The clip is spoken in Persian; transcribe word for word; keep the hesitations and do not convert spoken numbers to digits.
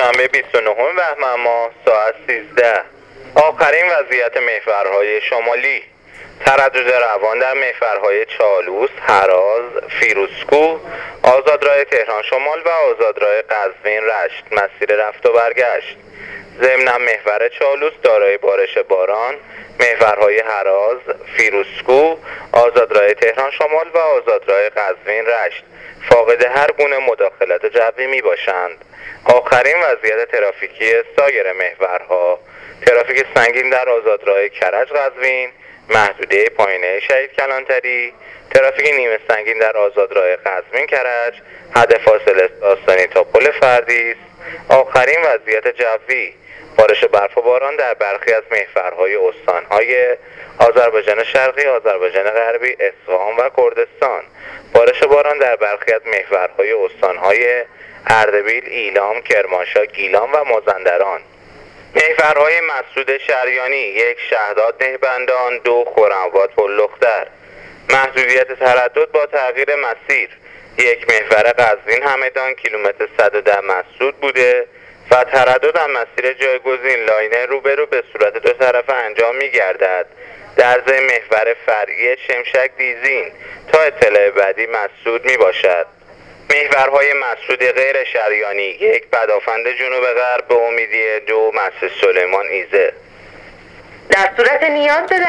دوشنبه بیست و نهم بهمن ماه ساعت سیزده. آخرین وضعیت محورهای شمالی: تردد روان در محورهای چالوس، هراز، فیروزکوه، آزادراه تهران شمال و آزادراه قزوین رشت مسیر رفت و برگشت. ضمن محور چالوس دارای بارش باران، محورهای هراز، فیروزکوه، آزادراه تهران شمال و آزادراه قزوین رشت فاقد هر گونه مداخلت جوی می باشند. آخرین وضعیت ترافیکی سایر محورها: ترافیک سنگین در آزادراه کرج قزوین، محدوده پایینه شهید کلانتری، ترافیک نیمه سنگین در آزادراه قزوین کرج، حد فاصله آستانی تا پل فردیس. آخرین وضعیت جوی: بارش برف و باران در برخی از محورهای استانهای آذربایجان شرقی، آذربایجان غربی، اصفهان و کردستان. بارش باران در برخی از محورهای استانهای اردبیل، ایلام، کرمانشاه، گیلان و مازندران. محورهای مسعود شریانی: یک شهداد نهبندان، دو خرم‌آباد پل‌لختر. محدودیت تردد با تغییر مسیر: یک محور قزوین همدان کیلومتر صد و ده مسدود بوده و تردد در مسیر جایگزین لاین روبرو به صورت دو طرفه انجام می گردد. در ضمن محور فرعی شمشک دیزین تا اطلاع بعدی مسدود می باشد. محورهای مسدود غیر شریانی: یک بدافند جنوب غرب به امیدیه، دو مسجد سلیمان ایزه. در صورت نیاز به